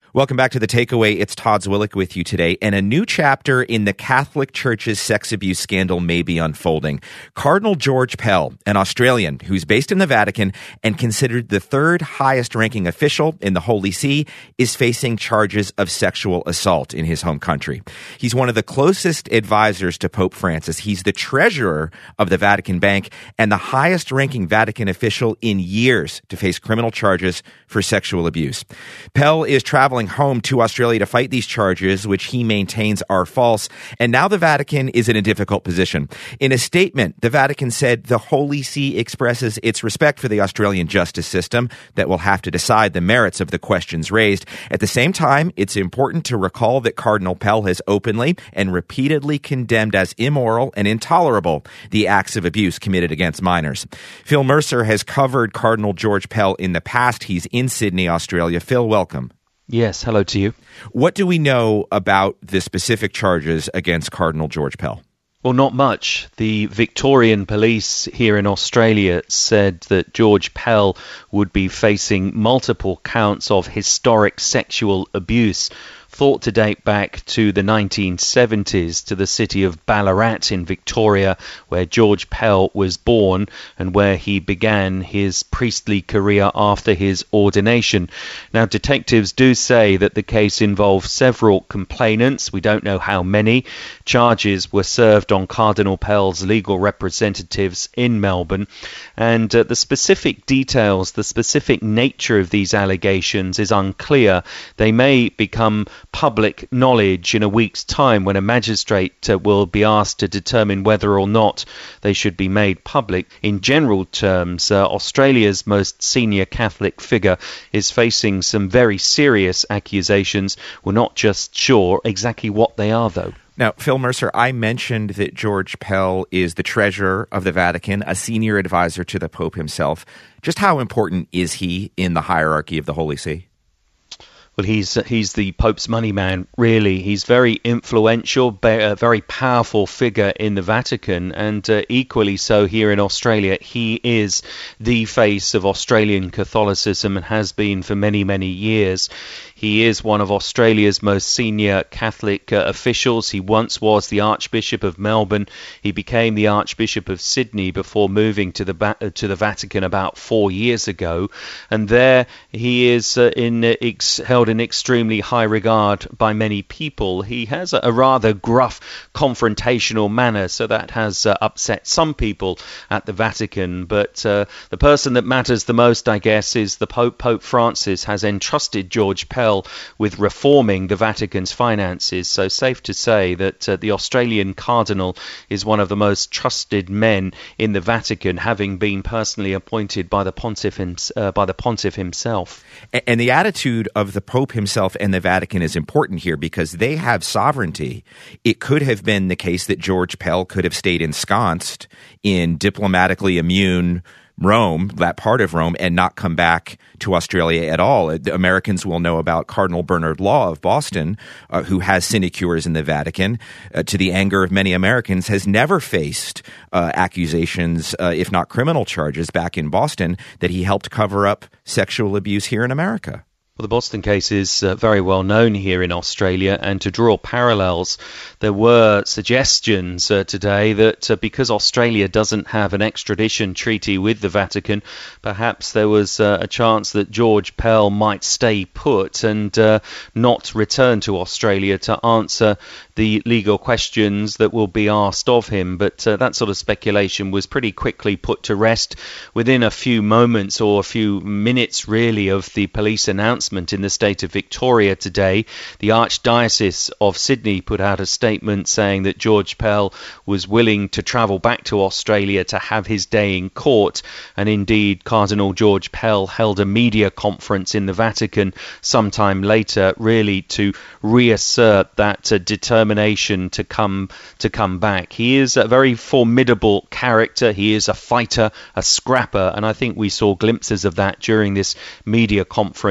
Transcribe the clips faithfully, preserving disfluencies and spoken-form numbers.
Welcome back to The Takeaway. It's Todd Zwillich with you today, and a new chapter in the Catholic Church's sex abuse scandal may be unfolding. Cardinal George Pell, an Australian who's based in the Vatican and considered the third highest-ranking official in the Holy See, is facing charges of sexual assault in his home country. He's one of the closest advisors to Pope Francis. He's the treasurer of the Vatican Bank and the highest-ranking Vatican official in years to face criminal charges for sexual abuse. Pell is traveling home to Australia to fight these charges, which he maintains are false. And now the Vatican is in a difficult position. In a statement, the Vatican said the Holy See expresses its respect for the Australian justice system that will have to decide the merits of the questions raised. At the same time, it's important to recall that Cardinal Pell has openly and repeatedly condemned as immoral and intolerable the acts of abuse committed against minors. Phil Mercer has covered Cardinal George Pell in the past. He's in Sydney, Australia. Phil, welcome. Yes, hello to you. What do we know about the specific charges against Cardinal George Pell? Well, not much. The Victorian police here in Australia said that George Pell would be facing multiple counts of historic sexual abuse, thought to date back to the nineteen seventies, to the city of Ballarat in Victoria, where George Pell was born and where he began his priestly career after his ordination. Now, detectives do say that the case involved several complainants. We don't know how many. Charges were served on Cardinal Pell's legal representatives in Melbourne, and uh, the specific details, the specific nature of these allegations is unclear. They may become public knowledge in a week's time when a magistrate uh, will be asked to determine whether or not they should be made public. In general terms, uh, Australia's most senior Catholic figure is facing some very serious accusations. We're not just sure exactly what they are, though. Now, Phil Mercer, I mentioned that George Pell is the treasurer of the Vatican, a senior advisor to the Pope himself. Just how important is he in the hierarchy of the Holy See? Well, he's he's the Pope's money man, really. He's very influential, a very powerful figure in the Vatican, and uh, equally so here in Australia. He is the face of Australian Catholicism and has been for many, many years. He is one of Australia's most senior Catholic uh, officials. He once was the Archbishop of Melbourne. He became the Archbishop of Sydney before moving to the ba- to the Vatican about four years ago. And there he is uh, in uh, ex- held in extremely high regard by many people. He has a, a rather gruff, confrontational manner, so that has uh, upset some people at the Vatican. But uh, the person that matters the most, I guess, is the Pope. Pope Francis has entrusted George Pell with reforming the Vatican's finances, so safe to say that uh, the Australian Cardinal is one of the most trusted men in the Vatican, having been personally appointed by the Pontiff, him, uh, by the Pontiff himself. And the attitude of the Pope himself and the Vatican is important here because they have sovereignty. It could have been the case that George Pell could have stayed ensconced in diplomatically immune Rome, that part of Rome, and not come back to Australia at all. The Americans will know about Cardinal Bernard Law of Boston, uh, who has sinecures in the Vatican, uh, to the anger of many Americans, has never faced uh, accusations, uh, if not criminal charges, back in Boston, that he helped cover up sexual abuse here in America. Well, the Boston case is uh, very well known here in Australia, and to draw parallels, there were suggestions uh, today that uh, because Australia doesn't have an extradition treaty with the Vatican, perhaps there was uh, a chance that George Pell might stay put and uh, not return to Australia to answer the legal questions that will be asked of him. But uh, that sort of speculation was pretty quickly put to rest within a few moments or a few minutes, really, of the police announcement in the state of Victoria today. The Archdiocese of Sydney put out a statement saying that George Pell was willing to travel back to Australia to have his day in court, and indeed Cardinal George Pell held a media conference in the Vatican sometime later, really to reassert that uh, determination to come to come back. He is a very formidable character. He is a fighter, a scrapper, and I think we saw glimpses of that during this media conference in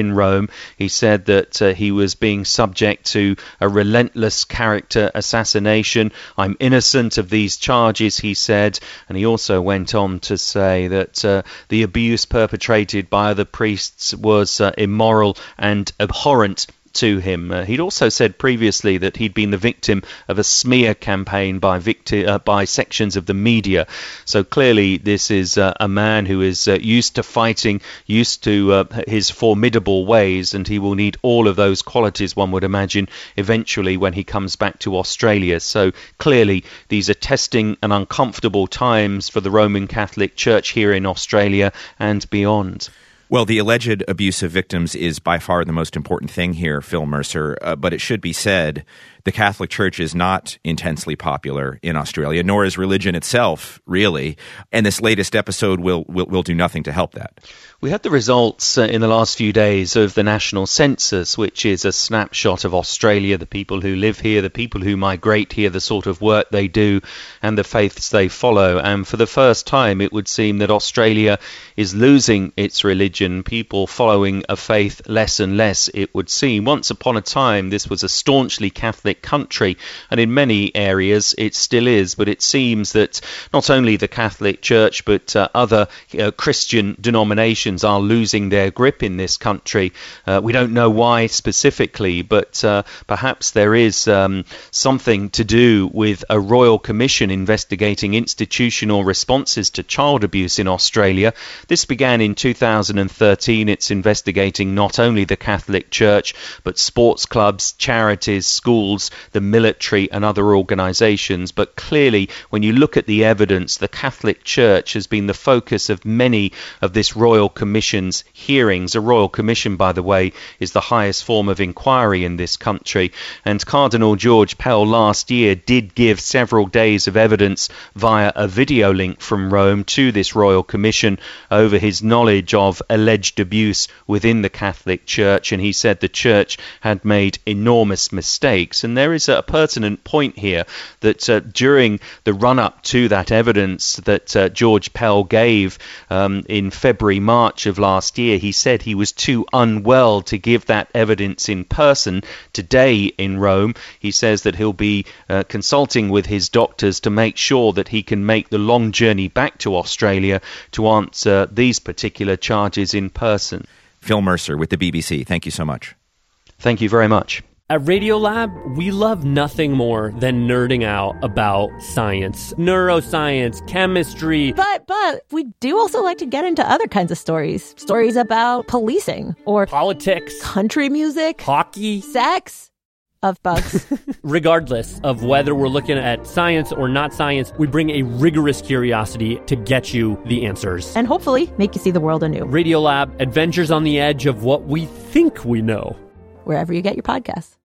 in Rome. He said that uh, he was being subject to a relentless character assassination. I'm innocent of these charges, he said, and he also went on to say that uh, the abuse perpetrated by other priests was uh, immoral and abhorrent to him. Uh, he'd also said previously that he'd been the victim of a smear campaign by victi- uh, by sections of the media. So clearly this is uh, a man who is uh, used to fighting, used to uh, his formidable ways, and he will need all of those qualities, one would imagine, eventually when he comes back to Australia. So clearly these are testing and uncomfortable times for the Roman Catholic Church here in Australia and beyond. Well, the alleged abuse of victims is by far the most important thing here, Phil Mercer, uh, but it should be said the Catholic Church is not intensely popular in Australia, nor is religion itself, really, and this latest episode will will, will do nothing to help that. We had the results uh, in the last few days of the National Census, which is a snapshot of Australia, the people who live here, the people who migrate here, the sort of work they do, and the faiths they follow. And for the first time, it would seem that Australia is losing its religion, people following a faith less and less, it would seem. Once upon a time, this was a staunchly Catholic country, and in many areas it still is, but it seems that not only the Catholic Church, but uh, other uh, Christian denominations are losing their grip in this country. Uh, we don't know why specifically, but uh, perhaps there is um, something to do with a royal commission investigating institutional responses to child abuse in Australia. This began in two thousand thirteen. It's investigating not only the Catholic Church, but sports clubs, charities, schools, the military and other organisations. But clearly, when you look at the evidence, the Catholic Church has been the focus of many of this royal Commission's hearings. A royal commission, by the way, is the highest form of inquiry in this country. And Cardinal George Pell last year did give several days of evidence via a video link from Rome to this royal commission over his knowledge of alleged abuse within the Catholic Church. And he said the Church had made enormous mistakes. And there is a pertinent point here that uh, during the run-up to that evidence that uh, George Pell gave um, in February, March of last year, he said he was too unwell to give that evidence in person. Today in Rome, he says that he'll be uh, consulting with his doctors to make sure that he can make the long journey back to Australia to answer these particular charges in person. Phil Mercer with the B B C. Thank you so much. Thank you very much. At Radiolab, we love nothing more than nerding out about science, neuroscience, chemistry. But, but, we do also like to get into other kinds of stories. Stories about policing or politics, country music, hockey, sex, of bugs. Regardless of whether we're looking at science or not science, we bring a rigorous curiosity to get you the answers. And hopefully make you see the world anew. Radiolab, adventures on the edge of what we think we know. Wherever you get your podcasts.